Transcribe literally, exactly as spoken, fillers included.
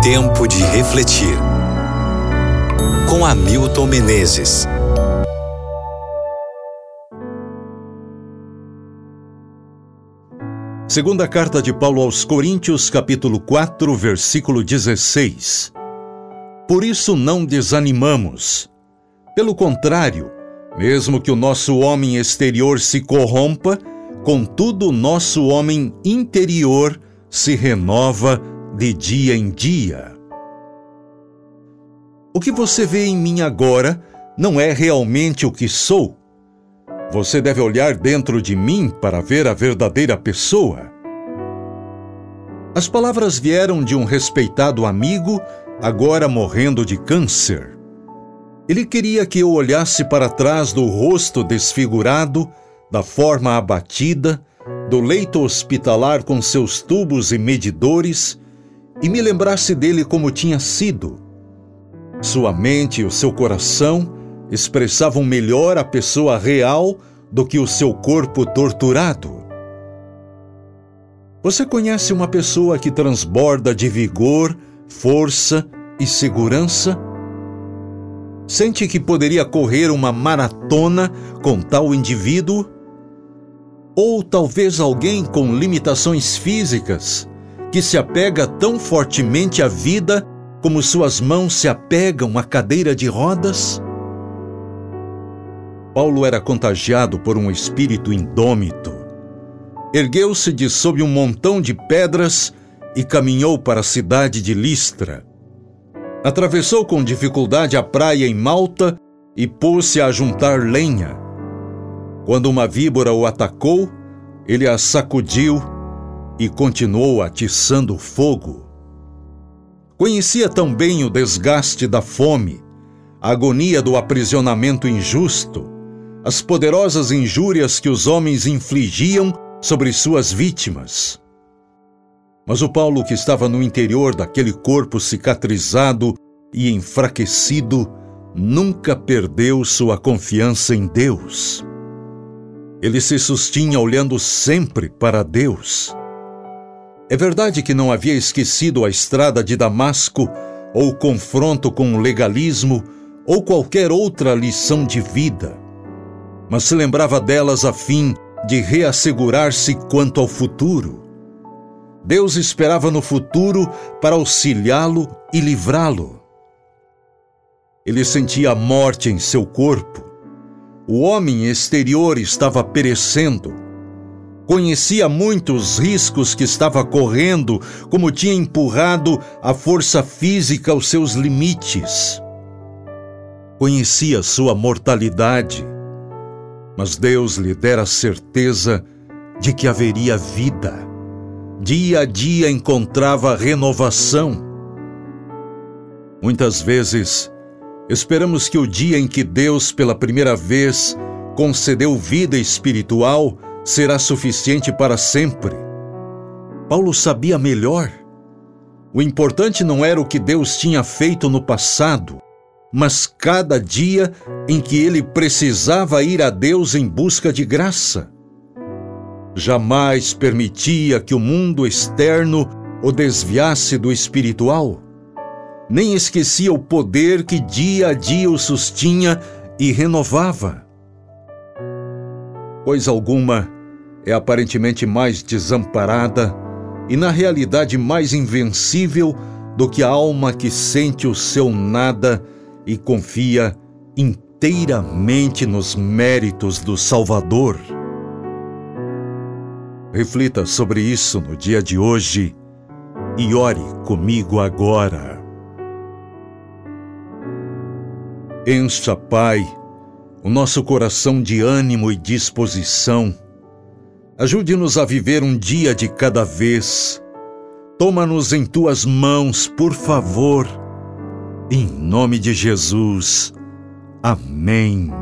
Tempo de refletir. Com Hamilton Menezes. Segunda carta de Paulo aos Coríntios, capítulo quatro, versículo dezesseis. Por isso não desanimamos. Pelo contrário, mesmo que o nosso homem exterior se corrompa, contudo o nosso homem interior se renova de dia em dia. O que você vê em mim agora não é realmente o que sou. Você deve olhar dentro de mim para ver a verdadeira pessoa. As palavras vieram de um respeitado amigo, agora morrendo de câncer. Ele queria que eu olhasse para trás do rosto desfigurado, da forma abatida, do leito hospitalar com seus tubos e medidores, e me lembrasse dele como tinha sido. Sua mente e o seu coração expressavam melhor a pessoa real do que o seu corpo torturado. Você conhece uma pessoa que transborda de vigor, força e segurança? Sente que poderia correr uma maratona com tal indivíduo? Ou talvez alguém com limitações físicas, que se apega tão fortemente à vida como suas mãos se apegam à cadeira de rodas? Paulo era contagiado por um espírito indômito. Ergueu-se de sob um montão de pedras e caminhou para a cidade de Listra. Atravessou com dificuldade a praia em Malta e pôs-se a juntar lenha. Quando uma víbora o atacou, ele a sacudiu e continuou atiçando fogo. Conhecia tão bem o desgaste da fome, a agonia do aprisionamento injusto, as poderosas injúrias que os homens infligiam sobre suas vítimas. Mas o Paulo, que estava no interior daquele corpo cicatrizado e enfraquecido, nunca perdeu sua confiança em Deus. Ele se sustinha olhando sempre para Deus. É verdade que não havia esquecido a estrada de Damasco, ou o confronto com o legalismo, ou qualquer outra lição de vida, mas se lembrava delas a fim de reassegurar-se quanto ao futuro. Deus esperava no futuro para auxiliá-lo e livrá-lo. Ele sentia a morte em seu corpo. O homem exterior estava perecendo. Conhecia muitos riscos que estava correndo, como tinha empurrado a força física aos seus limites. Conhecia sua mortalidade, mas Deus lhe dera certeza de que haveria vida. Dia a dia encontrava renovação. Muitas vezes, esperamos que o dia em que Deus, pela primeira vez, concedeu vida espiritual, será suficiente para sempre. Paulo sabia melhor. O importante não era o que Deus tinha feito no passado, mas cada dia em que ele precisava ir a Deus em busca de graça. Jamais permitia que o mundo externo o desviasse do espiritual. Nem esquecia o poder que dia a dia o sustinha e renovava. Coisa alguma é aparentemente mais desamparada e na realidade mais invencível do que a alma que sente o seu nada e confia inteiramente nos méritos do Salvador. Reflita sobre isso no dia de hoje e ore comigo agora. Encha, Pai, o nosso coração de ânimo e disposição. Ajude-nos a viver um dia de cada vez. Toma-nos em Tuas mãos, por favor. Em nome de Jesus. Amém.